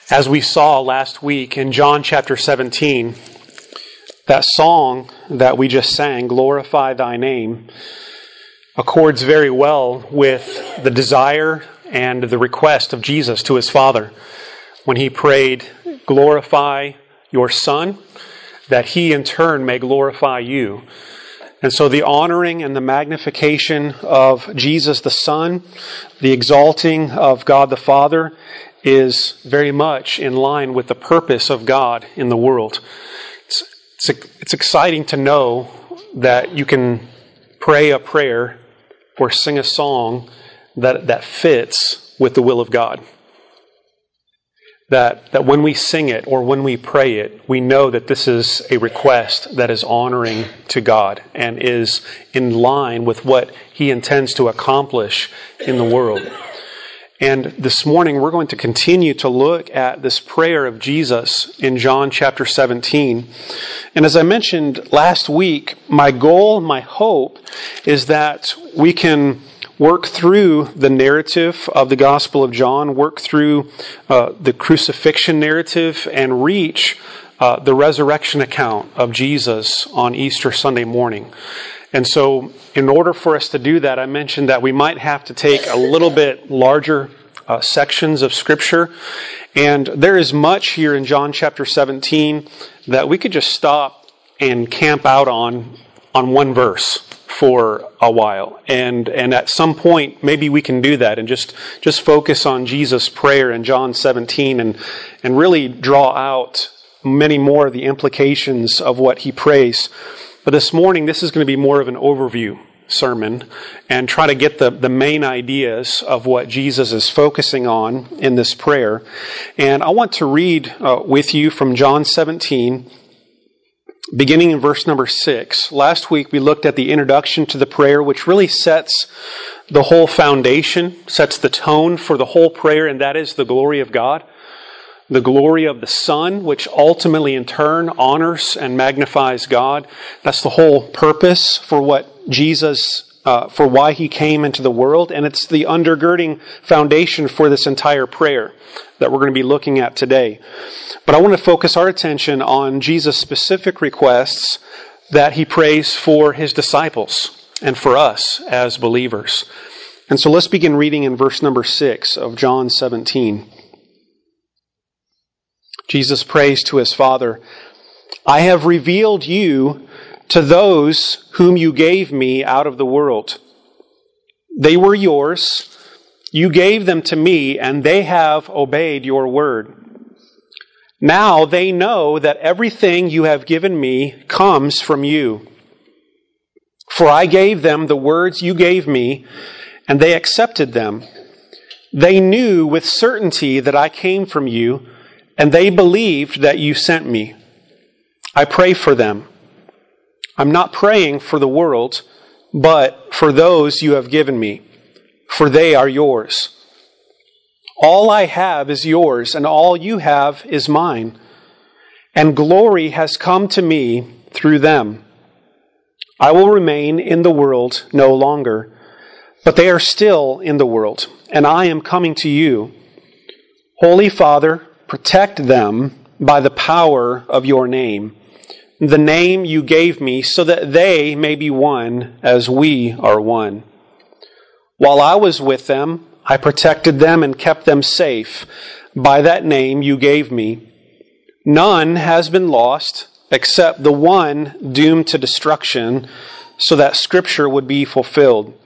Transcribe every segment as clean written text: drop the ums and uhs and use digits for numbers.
As we saw last week in John chapter 17, that song that we just sang, Glorify Thy Name, accords very well with the desire and the request of Jesus to His Father when He prayed, glorify your Son, that He in turn may glorify you. And so the honoring and the magnification of Jesus the Son, the exalting of God the Father, is very much in line with the purpose of God in the world. It's exciting to know that you can pray a prayer or sing a song that fits with the will of God. That when we sing it or when we pray it, we know that this is a request that is honoring to God and is in line with what He intends to accomplish in the world. And this morning we're going to continue to look at this prayer of Jesus in John chapter 17. And as I mentioned last week, my goal, my hope is that we can work through the narrative of the Gospel of John, work through the crucifixion narrative, and reach the resurrection account of Jesus on Easter Sunday morning. And so in order for us to do that, I mentioned that we might have to take a little bit larger sections of Scripture. And there is much here in John chapter 17 that we could just stop and camp out on one verse for a while. And at some point, maybe we can do that and just focus on Jesus' prayer in John 17 and really draw out many more of the implications of what He prays. But this morning, this is going to be more of an overview sermon and try to get the main ideas of what Jesus is focusing on in this prayer. And I want to read with you from John 17, beginning in verse number 6. Last week, we looked at the introduction to the prayer, which really sets the whole foundation, sets the tone for the whole prayer, and that is the glory of God. The glory of the Son, which ultimately in turn honors and magnifies God. That's the whole purpose for what Jesus, for why He came into the world. And it's the undergirding foundation for this entire prayer that we're going to be looking at today. But I want to focus our attention on Jesus' specific requests that He prays for His disciples and for us as believers. And so let's begin reading in verse number 6 of John 17. Jesus prays to His Father, I have revealed you to those whom you gave me out of the world. They were yours. You gave them to me, and they have obeyed your word. Now they know that everything you have given me comes from you. For I gave them the words you gave me, and they accepted them. They knew with certainty that I came from you, and they believed that you sent me. I pray for them. I'm not praying for the world, but for those you have given me, for they are yours. All I have is yours, and all you have is mine. And glory has come to me through them. I will remain in the world no longer, but they are still in the world, and I am coming to you. Holy Father, protect them by the power of your name, the name you gave me, so that they may be one as we are one. While I was with them, I protected them and kept them safe by that name you gave me. None has been lost except the one doomed to destruction, so that Scripture would be fulfilled.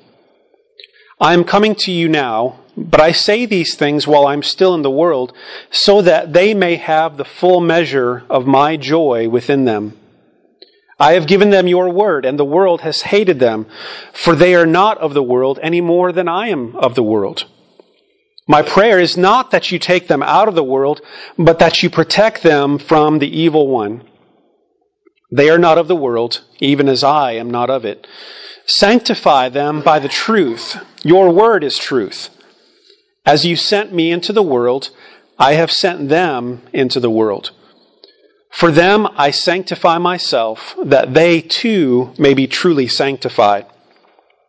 I am coming to you now, but I say these things while I'm still in the world, so that they may have the full measure of my joy within them. I have given them your word, and the world has hated them, for they are not of the world any more than I am of the world. My prayer is not that you take them out of the world, but that you protect them from the evil one. They are not of the world, even as I am not of it. Sanctify them by the truth. Your word is truth. As you sent me into the world, I have sent them into the world. For them I sanctify myself, that they too may be truly sanctified.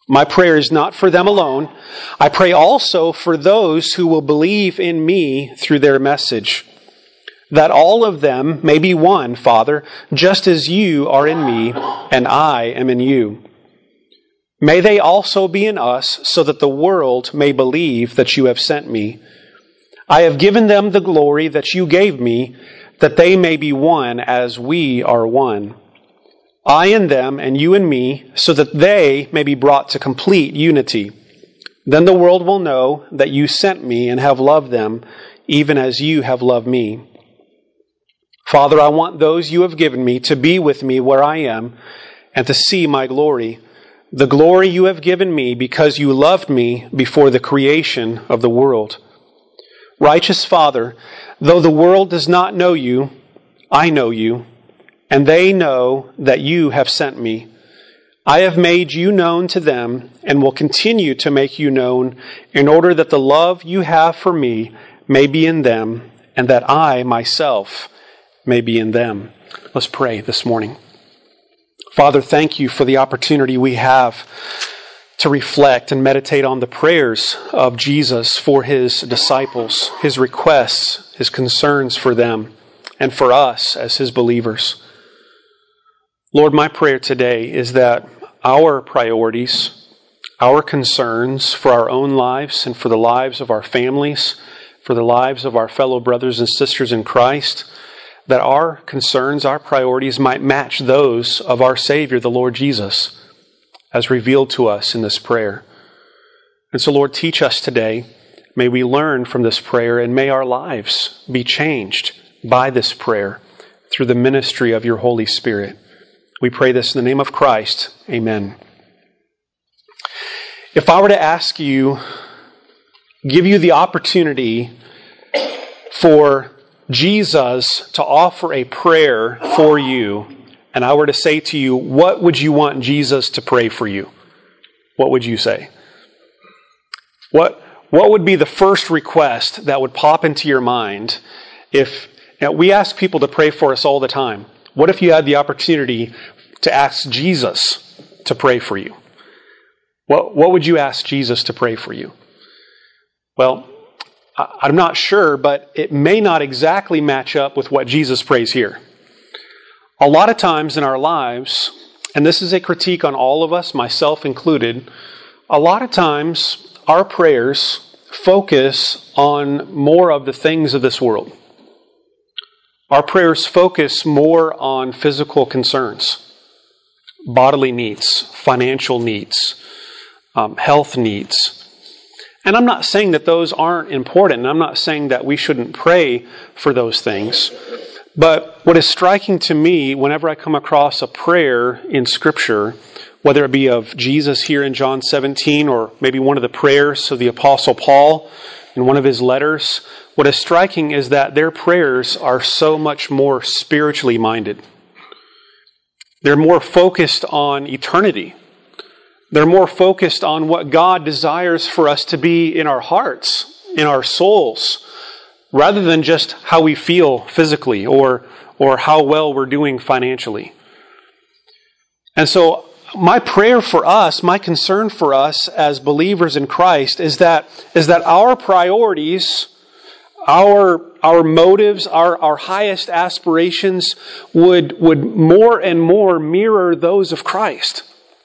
My prayer is not for them alone. I pray also for those who will believe in me through their message, that all of them may be one, Father, just as you are in me and I am in you. May they also be in us, so that the world may believe that you have sent me. I have given them the glory that you gave me, that they may be one as we are one. I and them, and you and me, so that they may be brought to complete unity. Then the world will know that you sent me and have loved them, even as you have loved me. Father, I want those you have given me to be with me where I am and to see my glory, the glory you have given me because you loved me before the creation of the world. Righteous Father, though the world does not know you, I know you, and they know that you have sent me. I have made you known to them and will continue to make you known in order that the love you have for me may be in them and that I myself may be in them. Let's pray this morning. Father, thank you for the opportunity we have to reflect and meditate on the prayers of Jesus for his disciples, his requests, his concerns for them, and for us as his believers. Lord, my prayer today is that our priorities, our concerns for our own lives and for the lives of our families, for the lives of our fellow brothers and sisters in Christ, that our concerns, our priorities might match those of our Savior, the Lord Jesus, as revealed to us in this prayer. And so, Lord, teach us today. May we learn from this prayer, and may our lives be changed by this prayer through the ministry of your Holy Spirit. We pray this in the name of Christ. Amen. If I were to ask you, give you the opportunity for Jesus to offer a prayer for you, and I were to say to you, what would you want Jesus to pray for you? What would you say? What would be the first request that would pop into your mind if we ask people to pray for us all the time? What if you had the opportunity to ask Jesus to pray for you? What would you ask Jesus to pray for you? Well, I'm not sure, but it may not exactly match up with what Jesus prays here. A lot of times in our lives, and this is a critique on all of us, myself included, a lot of times our prayers focus on more of the things of this world. Our prayers focus more on physical concerns, bodily needs, financial needs, health needs. And I'm not saying that those aren't important, and I'm not saying that we shouldn't pray for those things. But what is striking to me whenever I come across a prayer in Scripture, whether it be of Jesus here in John 17 or maybe one of the prayers of the Apostle Paul in one of his letters, what is striking is that their prayers are so much more spiritually minded. They're more focused on eternity. They're more focused on what God desires for us to be in our hearts, in our souls, rather than just how we feel physically or how well we're doing financially. And so my prayer for us, my concern for us as believers in Christ is that our priorities, our motives, our highest aspirations would more and more mirror those of Christ.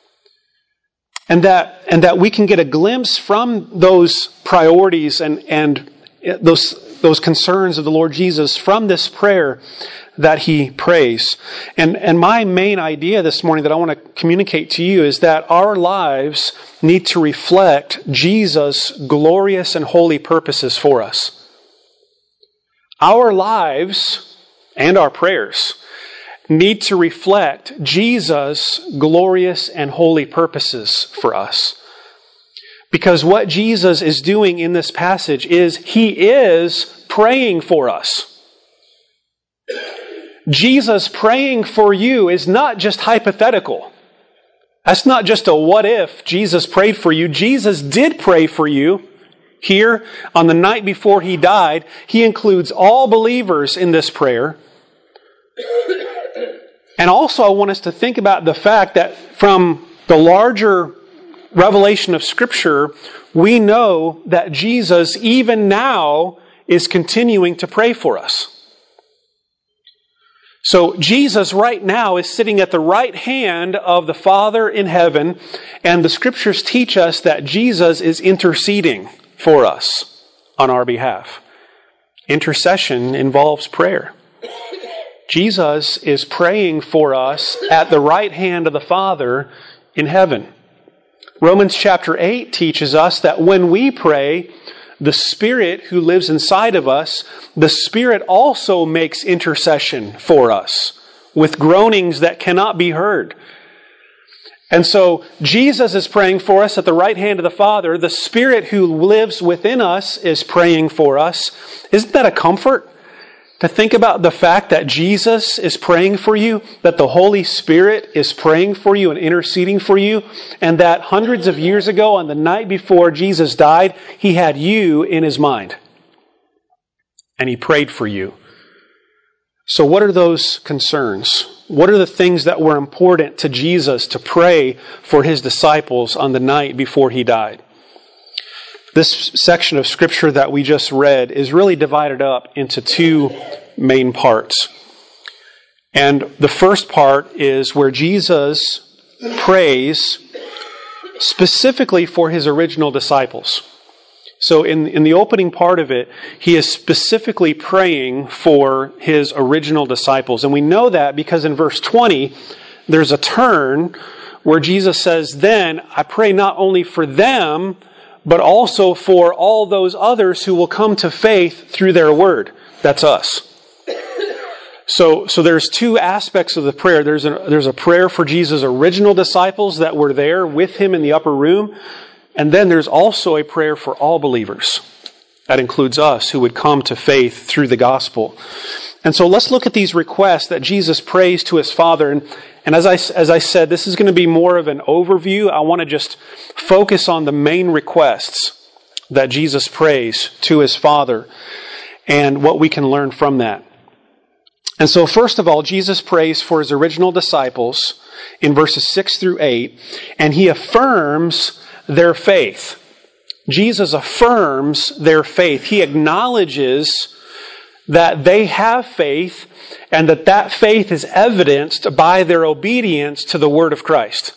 And that we can get a glimpse from those priorities and those concerns of the Lord Jesus from this prayer that he prays. And my main idea this morning that I want to communicate to you is that our lives need to reflect Jesus' glorious and holy purposes for us. Our lives and our prayers need to reflect Jesus' glorious and holy purposes for us. Because what Jesus is doing in this passage is he is praying for us. Jesus praying for you is not just hypothetical. That's not just a what if Jesus prayed for you. Jesus did pray for you. Here, on the night before he died, he includes all believers in this prayer. And also I want us to think about the fact that from the larger revelation of Scripture, we know that Jesus, even now, is continuing to pray for us. So Jesus right now is sitting at the right hand of the Father in heaven, and the Scriptures teach us that Jesus is interceding for us on our behalf. Intercession involves prayer. Jesus is praying for us at the right hand of the Father in heaven. Romans chapter 8 teaches us that when we pray, the Spirit who lives inside of us, the Spirit also makes intercession for us with groanings that cannot be heard. And so Jesus is praying for us at the right hand of the Father. The Spirit who lives within us is praying for us. Isn't that a comfort? To think about the fact that Jesus is praying for you, that the Holy Spirit is praying for you and interceding for you, and that hundreds of years ago, on the night before Jesus died, He had you in His mind. And He prayed for you. So what are those concerns? What are the things that were important to Jesus to pray for His disciples on the night before He died? This section of Scripture that we just read is really divided up into two main parts. And the first part is where Jesus prays specifically for His original disciples. So in the opening part of it, He is specifically praying for His original disciples. And we know that because in verse 20, there's a turn where Jesus says, "Then I pray not only for them, but also for all those others who will come to faith through their word." That's us. So there's two aspects of the prayer. There's a prayer for Jesus' original disciples that were there with Him in the upper room. And then there's also a prayer for all believers. That includes us who would come to faith through the gospel. And so let's look at these requests that Jesus prays to His Father. And as I said, this is going to be more of an overview. I want to just focus on the main requests that Jesus prays to His Father and what we can learn from that. And so first of all, Jesus prays for His original disciples in verses 6 through 8, and He affirms their faith. Jesus affirms their faith. He acknowledges that they have faith and that faith is evidenced by their obedience to the word of Christ.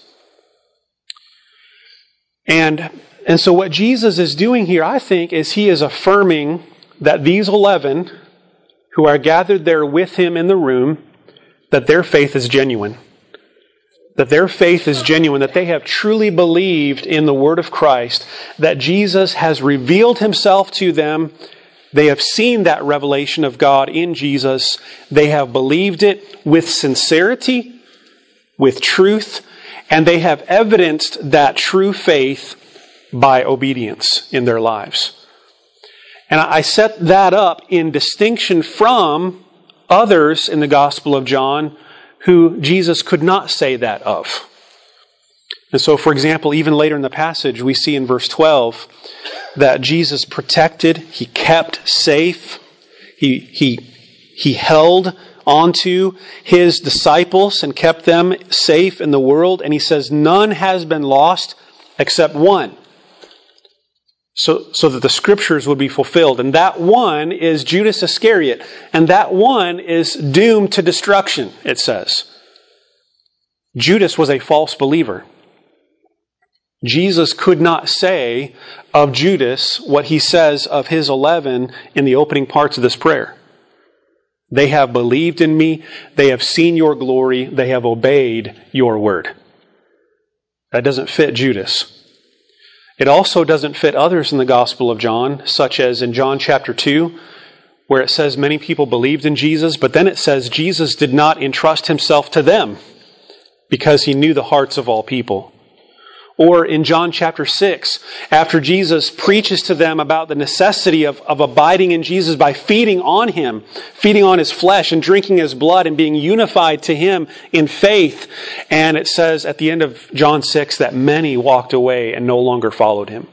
And so what Jesus is doing here, I think, is He is affirming that these 11 who are gathered there with Him in the room, that their faith is genuine. That their faith is genuine, that they have truly believed in the word of Christ, that Jesus has revealed Himself to them. They have seen that revelation of God in Jesus. They have believed it with sincerity, with truth, and they have evidenced that true faith by obedience in their lives. And I set that up in distinction from others in the Gospel of John who Jesus could not say that of. And so, for example, even later in the passage, we see in verse 12 that Jesus protected, He kept safe, He held onto His disciples and kept them safe in the world. And He says, none has been lost except one. So that the Scriptures would be fulfilled. And that one is Judas Iscariot. And that one is doomed to destruction, it says. Judas was a false believer. Jesus could not say of Judas what He says of His 11 in the opening parts of this prayer. They have believed in me. They have seen your glory. They have obeyed your word. That doesn't fit Judas. It also doesn't fit others in the Gospel of John, such as in John chapter 2, where it says many people believed in Jesus, but then it says Jesus did not entrust Himself to them because He knew the hearts of all people. Or in John chapter 6, after Jesus preaches to them about the necessity of abiding in Jesus by feeding on Him, feeding on His flesh and drinking His blood and being unified to Him in faith. And it says at the end of John 6 that many walked away and no longer followed Him.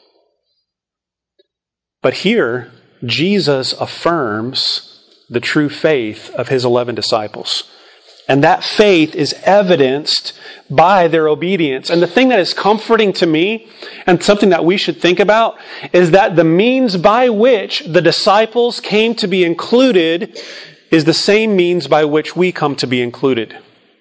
But here, Jesus affirms the true faith of His 11 disciples. And that faith is evidenced by their obedience. And the thing that is comforting to me, and something that we should think about, is that the means by which the disciples came to be included is the same means by which we come to be included.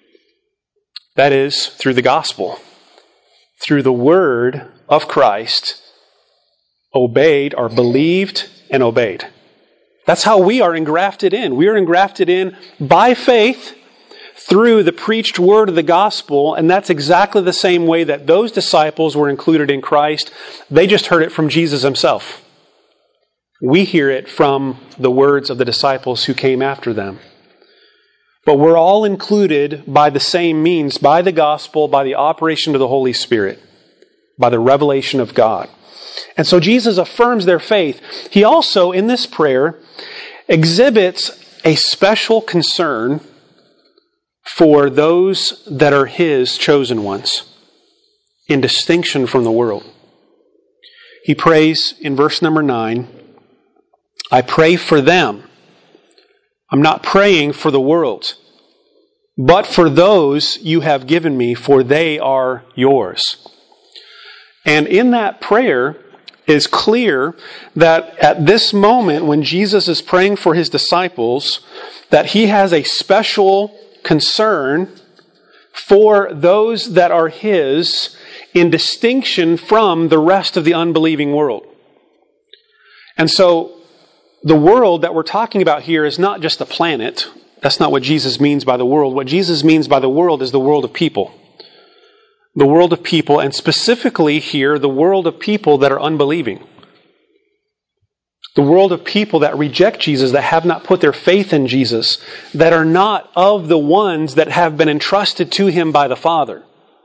That is, through the gospel. Through the word of Christ, obeyed or believed and obeyed. That's how we are engrafted in. We are engrafted in by faith through the preached word of the gospel, and that's exactly the same way that those disciples were included in Christ. They just heard it from Jesus himself. We hear it from the words of the disciples who came after them. But we're all included by the same means, by the gospel, by the operation of the Holy Spirit, by the revelation of God. And so Jesus affirms their faith. He also, in this prayer, exhibits a special concern for those that are His chosen ones, in distinction from the world. He prays in verse number 9, I pray for them. I'm not praying for the world, but for those you have given me, for they are yours. And in that prayer, is clear that at this moment when Jesus is praying for His disciples, that He has a special concern for those that are His in distinction from the rest of the unbelieving world. And so the world that we're talking about here is not just the planet. That's not what Jesus means by the world. What Jesus means by the world is the world of people. The world of people, and specifically here, the world of people that are unbelieving. The world of people that reject Jesus, that have not put their faith in Jesus, that are not of the ones that have been entrusted to Him by the Father.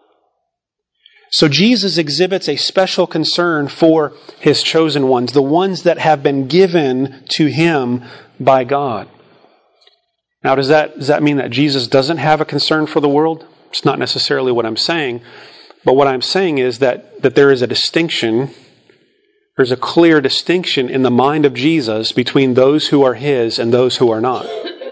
So Jesus exhibits a special concern for His chosen ones, the ones that have been given to Him by God. Now, does that mean that Jesus doesn't have a concern for the world? It's not necessarily what I'm saying. But what I'm saying is that there is a distinction, there's a clear distinction in the mind of Jesus between those who are His and those who are not.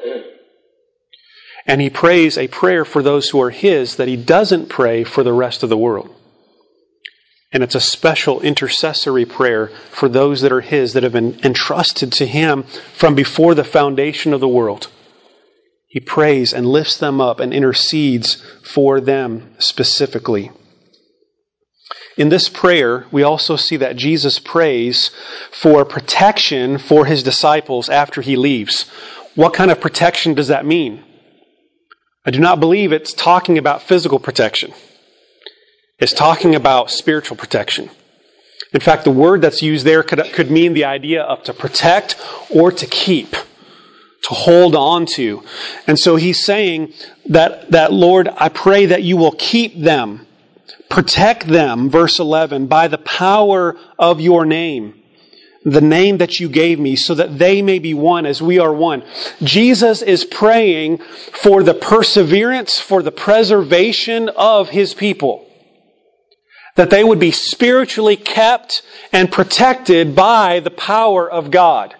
And He prays a prayer for those who are His that He doesn't pray for the rest of the world. And it's a special intercessory prayer for those that are His, that have been entrusted to Him from before the foundation of the world. He prays and lifts them up and intercedes for them specifically. In this prayer, we also see that Jesus prays for protection for His disciples after He leaves. What kind of protection does that mean? I do not believe it's talking about physical protection. It's talking about spiritual protection. In fact, the word that's used there could mean the idea of to protect or to keep, to hold on to. And so He's saying that Lord, I pray that you will keep them, protect them, verse 11, by the power of your name, the name that you gave me, so that they may be one as we are one. Jesus is praying for the perseverance, for the preservation of His people, that they would be spiritually kept and protected by the power of God.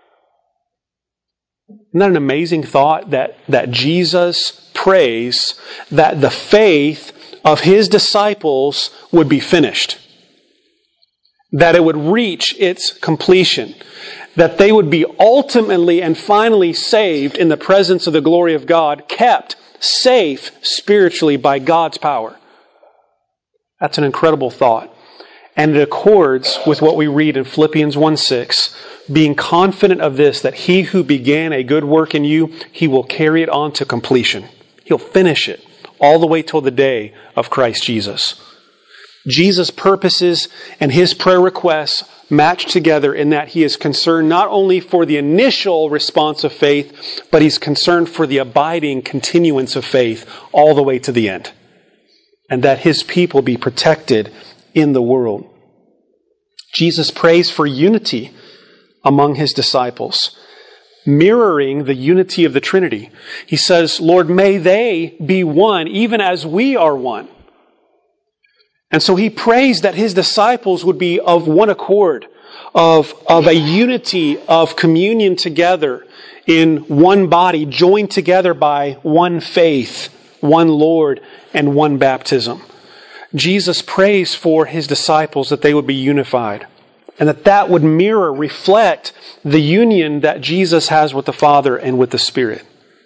Isn't that an amazing thought that Jesus prays that the faith of His disciples would be finished, that it would reach its completion, that they would be ultimately and finally saved in the presence of the glory of God, kept safe spiritually by God's power. That's an incredible thought. And it accords with what we read in Philippians 1:6, being confident of this, that He who began a good work in you, He will carry it on to completion. He'll finish it all the way till the day of Christ Jesus. Jesus' purposes and His prayer requests match together in that He is concerned not only for the initial response of faith, but He's concerned for the abiding continuance of faith all the way to the end. And that His people be protected in the world. Jesus prays for unity among His disciples, mirroring the unity of the Trinity. He says, Lord, may they be one, even as we are one. And so He prays that His disciples would be of one accord, of a unity of communion together in one body, joined together by one faith, one Lord, and one baptism. Jesus prays for his disciples that they would be unified, and that would reflect the union that Jesus has with the Father and with the Spirit.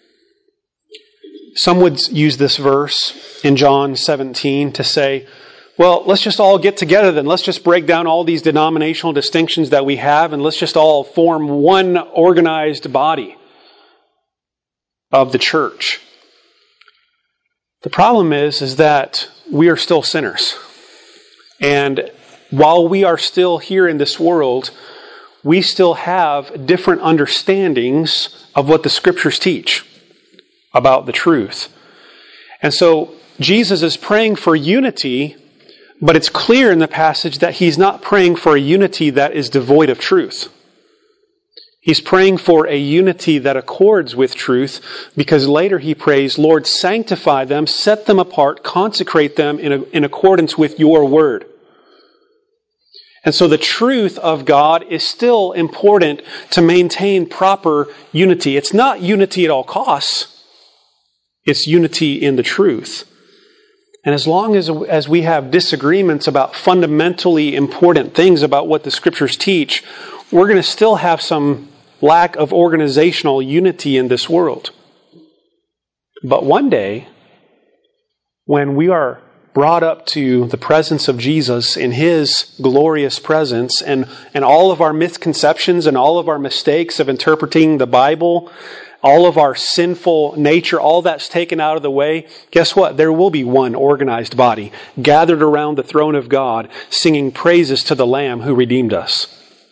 Some would use this verse in John 17 to say, well, let's just all get together then. Let's just break down all these denominational distinctions that we have, and let's just all form one organized body of the church. The problem is that we are still sinners. And while we are still here in this world, we still have different understandings of what the Scriptures teach about the truth. And so Jesus is praying for unity, but it's clear in the passage that he's not praying for a unity that is devoid of truth. He's praying for a unity that accords with truth, because later he prays, Lord, sanctify them, set them apart, consecrate them in accordance with your word. And so the truth of God is still important to maintain proper unity. It's not unity at all costs. It's unity in the truth. And as long as we have disagreements about fundamentally important things about what the Scriptures teach, we're going to still have some lack of organizational unity in this world. But one day, when we are brought up to the presence of Jesus in His glorious presence, and all of our misconceptions and all of our mistakes of interpreting the Bible, all of our sinful nature, all that's taken out of the way, guess what? There will be one organized body gathered around the throne of God, singing praises to the Lamb who redeemed us.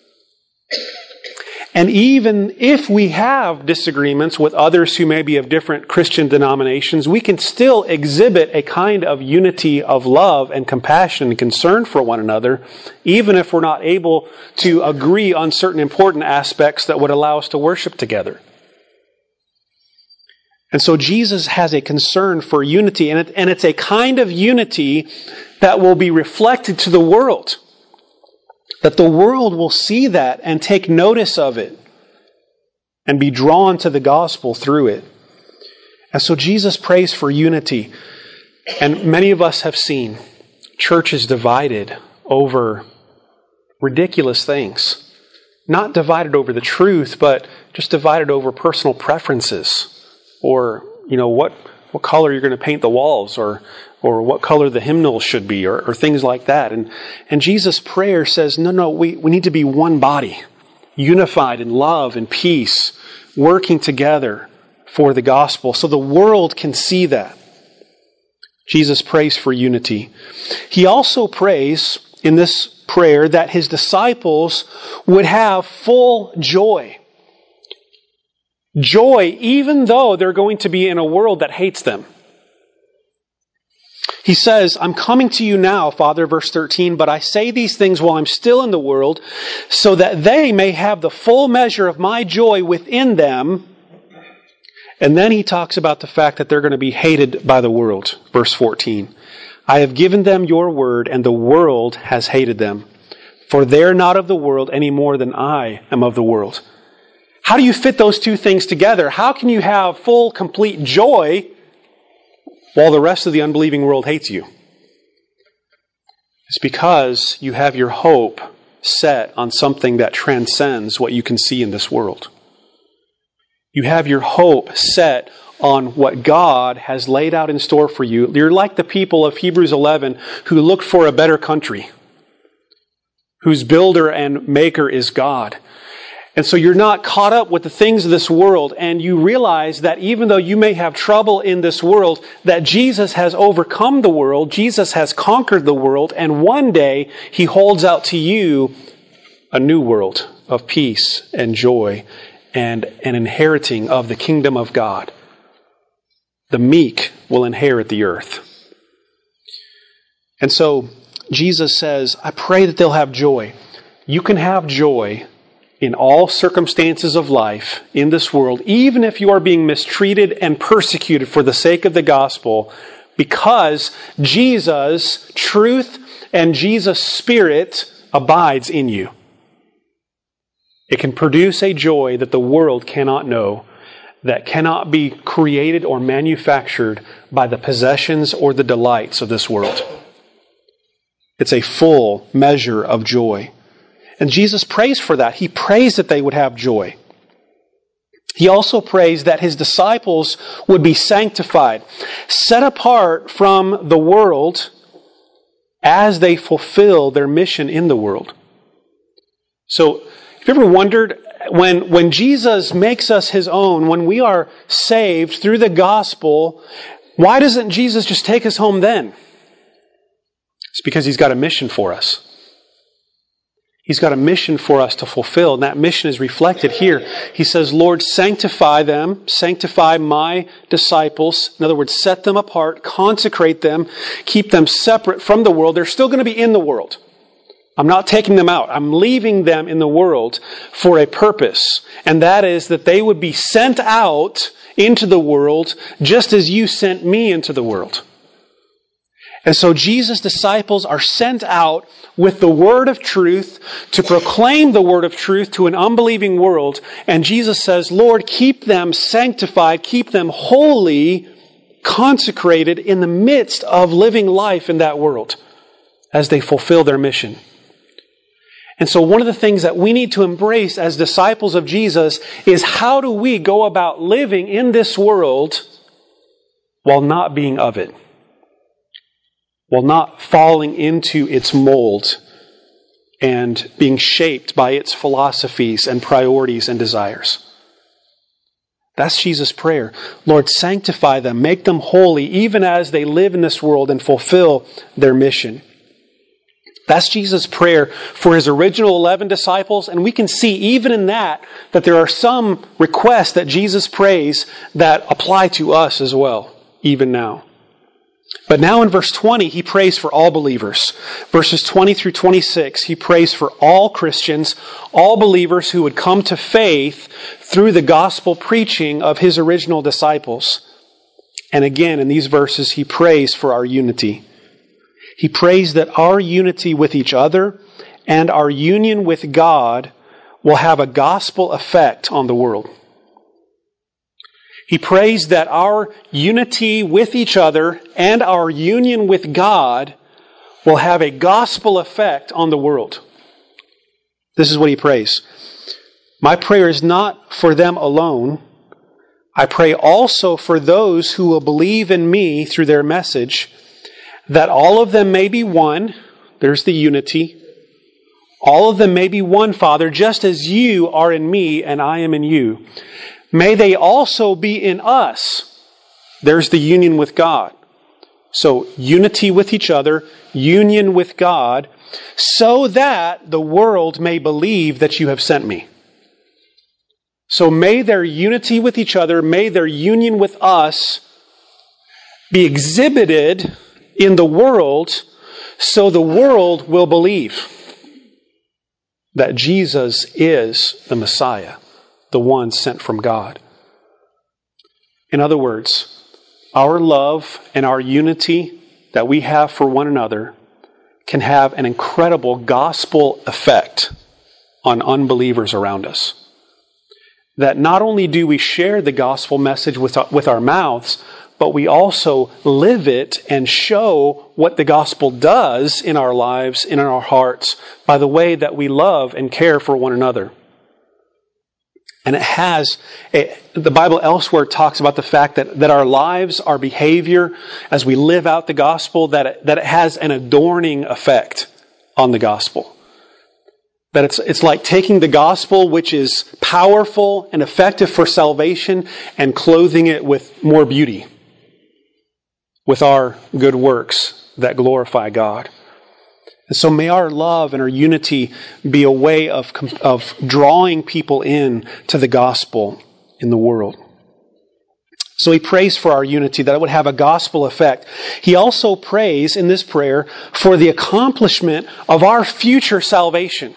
And even if we have disagreements with others who may be of different Christian denominations, we can still exhibit a kind of unity of love and compassion and concern for one another, even if we're not able to agree on certain important aspects that would allow us to worship together. And so Jesus has a concern for unity, and it's a kind of unity that will be reflected to the world. That the world will see that and take notice of it and be drawn to the gospel through it. And so Jesus prays for unity. And many of us have seen churches divided over ridiculous things. Not divided over the truth, but just divided over personal preferences. Or, what color you're going to paint the walls, or what color the hymnal should be, or things like that. And Jesus' prayer says, no, we need to be one body, unified in love and peace, working together for the gospel, so the world can see that. Jesus prays for unity. He also prays in this prayer that his disciples would have full joy. Joy, even though they're going to be in a world that hates them. He says, I'm coming to you now, Father, verse 13, but I say these things while I'm still in the world, so that they may have the full measure of my joy within them. And then he talks about the fact that they're going to be hated by the world. Verse 14, I have given them your word, and the world has hated them. For they're not of the world any more than I am of the world. How do you fit those two things together? How can you have full, complete joy while the rest of the unbelieving world hates you? It's because you have your hope set on something that transcends what you can see in this world. You have your hope set on what God has laid out in store for you. You're like the people of Hebrews 11 who look for a better country, whose builder and maker is God. And so you're not caught up with the things of this world, and you realize that even though you may have trouble in this world, that Jesus has overcome the world, Jesus has conquered the world, and one day He holds out to you a new world of peace and joy and an inheriting of the kingdom of God. The meek will inherit the earth. And so Jesus says, I pray that they'll have joy. You can have joy in all circumstances of life in this world, even if you are being mistreated and persecuted for the sake of the gospel, because Jesus' truth and Jesus' Spirit abides in you. It can produce a joy that the world cannot know, that cannot be created or manufactured by the possessions or the delights of this world. It's a full measure of joy. And Jesus prays for that. He prays that they would have joy. He also prays that His disciples would be sanctified, set apart from the world as they fulfill their mission in the world. So, have you ever wondered, when Jesus makes us His own, when we are saved through the gospel, why doesn't Jesus just take us home then? It's because He's got a mission for us. He's got a mission for us to fulfill, and that mission is reflected here. He says, Lord, sanctify them, sanctify my disciples. In other words, set them apart, consecrate them, keep them separate from the world. They're still going to be in the world. I'm not taking them out. I'm leaving them in the world for a purpose. And that is that they would be sent out into the world just as you sent me into the world. And so Jesus' disciples are sent out with the word of truth to proclaim the word of truth to an unbelieving world. And Jesus says, Lord, keep them sanctified, keep them holy, consecrated in the midst of living life in that world as they fulfill their mission. And so one of the things that we need to embrace as disciples of Jesus is, how do we go about living in this world while not being of it? While not falling into its mold and being shaped by its philosophies and priorities and desires. That's Jesus' prayer. Lord, sanctify them, make them holy, even as they live in this world and fulfill their mission. That's Jesus' prayer for His original 11 disciples, and we can see even in that there are some requests that Jesus prays that apply to us as well, even now. But now in verse 20, He prays for all believers. Verses 20 through 26, He prays for all Christians, all believers who would come to faith through the gospel preaching of His original disciples. And again, in these verses, He prays for our unity. He prays that our unity with each other and our union with God will have a gospel effect on the world. He prays that our unity with each other and our union with God will have a gospel effect on the world. This is what he prays. My prayer is not for them alone. I pray also for those who will believe in me through their message, that all of them may be one. There's the unity. All of them may be one, Father, just as you are in me and I am in you. May they also be in us. There's the union with God. So, unity with each other, union with God, so that the world may believe that you have sent me. So may their unity with each other, may their union with us be exhibited in the world, so the world will believe that Jesus is the Messiah, the one sent from God. In other words, our love and our unity that we have for one another can have an incredible gospel effect on unbelievers around us. That not only do we share the gospel message with our mouths, but we also live it and show what the gospel does in our lives and in our hearts by the way that we love and care for one another. And the Bible elsewhere talks about the fact that our lives, our behavior, as we live out the gospel, that it has an adorning effect on the gospel. That it's like taking the gospel, which is powerful and effective for salvation, and clothing it with more beauty, with our good works that glorify God. And so may our love and our unity be a way of drawing people in to the gospel in the world. So he prays for our unity, that it would have a gospel effect. He also prays in this prayer for the accomplishment of our future salvation.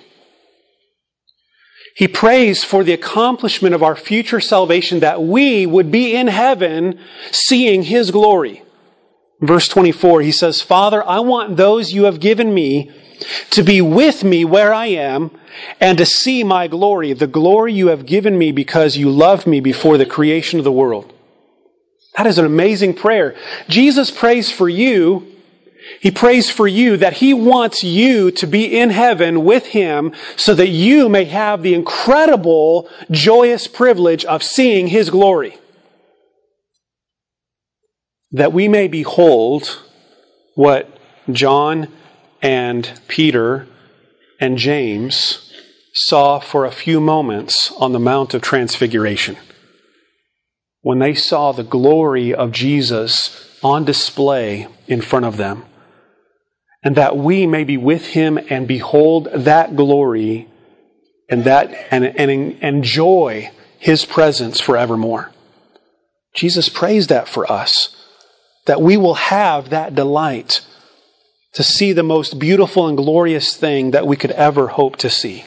He prays for the accomplishment of our future salvation, that we would be in heaven seeing His glory. Verse 24, he says, Father, I want those you have given me to be with me where I am and to see my glory, the glory you have given me because you loved me before the creation of the world. That is an amazing prayer. Jesus prays for you. He prays for you that He wants you to be in heaven with Him so that you may have the incredible, joyous privilege of seeing His glory. That we may behold what John and Peter and James saw for a few moments on the Mount of Transfiguration. When they saw the glory of Jesus on display in front of them. And that we may be with Him and behold that glory and enjoy His presence forevermore. Jesus prays that for us. That we will have that delight to see the most beautiful and glorious thing that we could ever hope to see.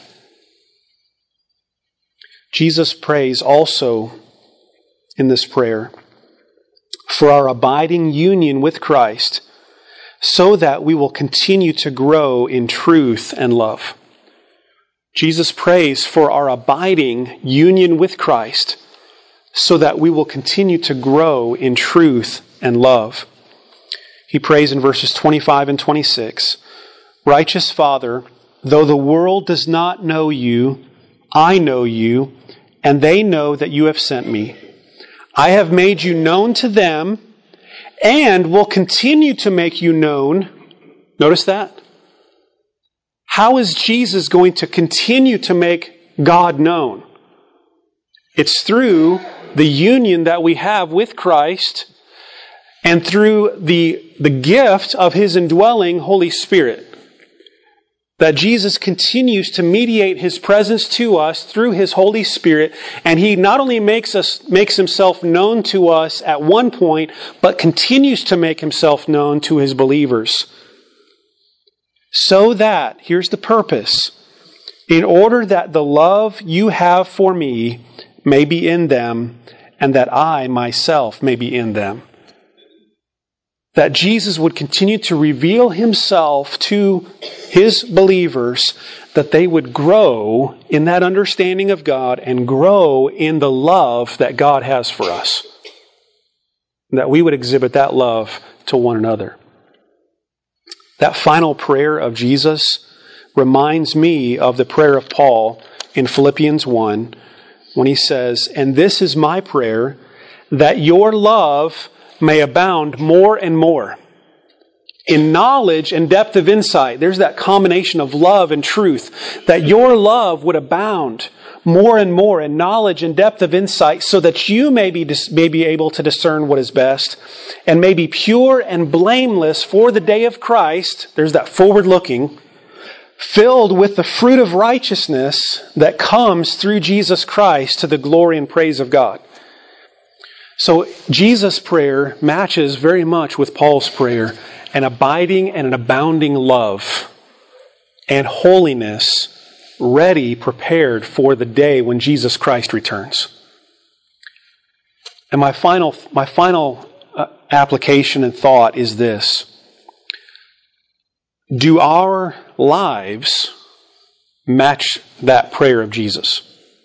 Jesus prays also in this prayer for our abiding union with Christ so that we will continue to grow in truth and love. Jesus prays for our abiding union with Christ so that we will continue to grow in truth and love. He prays in verses 25 and 26, Righteous Father, though the world does not know you, I know you, and they know that you have sent me. I have made you known to them and will continue to make you known. Notice that? How is Jesus going to continue to make God known? It's through the union that we have with Christ and through the gift of His indwelling Holy Spirit. That Jesus continues to mediate His presence to us through His Holy Spirit, and He not only makes Himself known to us at one point, but continues to make Himself known to His believers. So that, here's the purpose, in order that the love you have for me may be in them, and that I myself may be in them. That Jesus would continue to reveal Himself to His believers, that they would grow in that understanding of God and grow in the love that God has for us. That we would exhibit that love to one another. That final prayer of Jesus reminds me of the prayer of Paul in Philippians 1 when he says, And this is my prayer, that your love may abound more and more in knowledge and depth of insight. There's that combination of love and truth. That your love would abound more and more in knowledge and depth of insight so that you may be able to discern what is best and may be pure and blameless for the day of Christ. There's that forward looking, filled with the fruit of righteousness that comes through Jesus Christ to the glory and praise of God. So Jesus' prayer matches very much with Paul's prayer, an abiding and an abounding love and holiness ready, prepared for the day when Jesus Christ returns. And my final application and thought is this. Do our lives match that prayer of Jesus?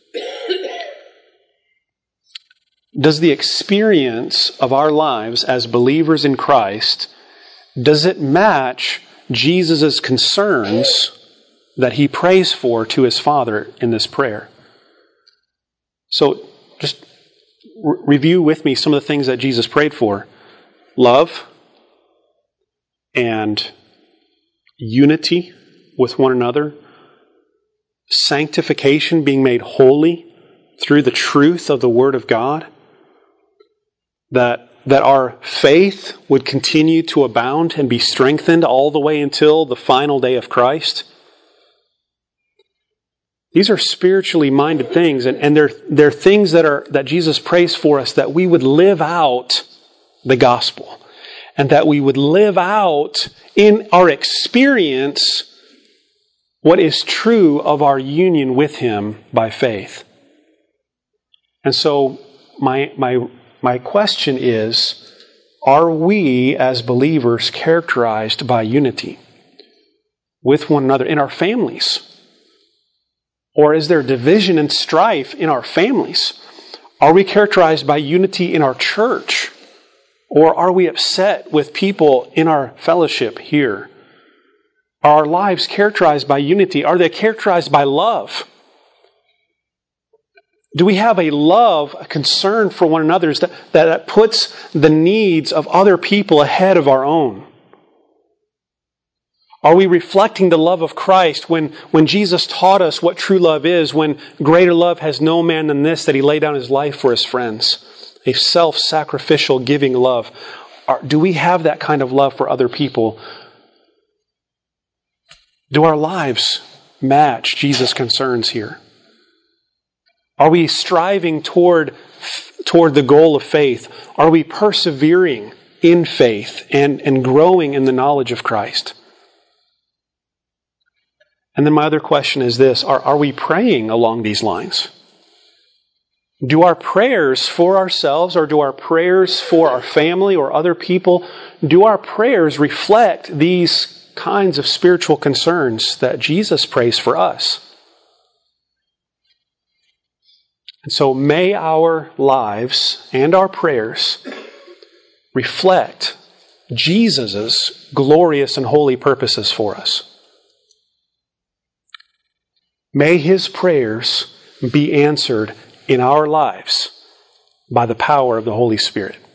Does the experience of our lives as believers in Christ, does it match Jesus' concerns that He prays for to His Father in this prayer? So just review with me some of the things that Jesus prayed for. Love and unity with one another. Sanctification, being made holy through the truth of the Word of God. That our faith would continue to abound and be strengthened all the way until the final day of Christ. These are spiritually minded things, and they're things that Jesus prays for us, that we would live out the gospel, and that we would live out in our experience what is true of our union with Him by faith. And so my question is, Are we, as believers, characterized by unity with one another in our families? Or is there division and strife in our families? Are we characterized by unity in our church? Or are we upset with people in our fellowship here? Are our lives characterized by unity? Are they characterized by love? Do we have a love, a concern for one another that puts the needs of other people ahead of our own? Are we reflecting the love of Christ when Jesus taught us what true love is, when greater love has no man than this, that he laid down his life for his friends? A self-sacrificial giving love. Do we have that kind of love for other people? Do our lives match Jesus' concerns here? Are we striving toward the goal of faith? Are we persevering in faith and growing in the knowledge of Christ? And then my other question is this, are we praying along these lines? Do our prayers for ourselves or do our prayers for our family or other people, do our prayers reflect these kinds of spiritual concerns that Jesus prays for us? And so may our lives and our prayers reflect Jesus' glorious and holy purposes for us. May His prayers be answered in our lives by the power of the Holy Spirit.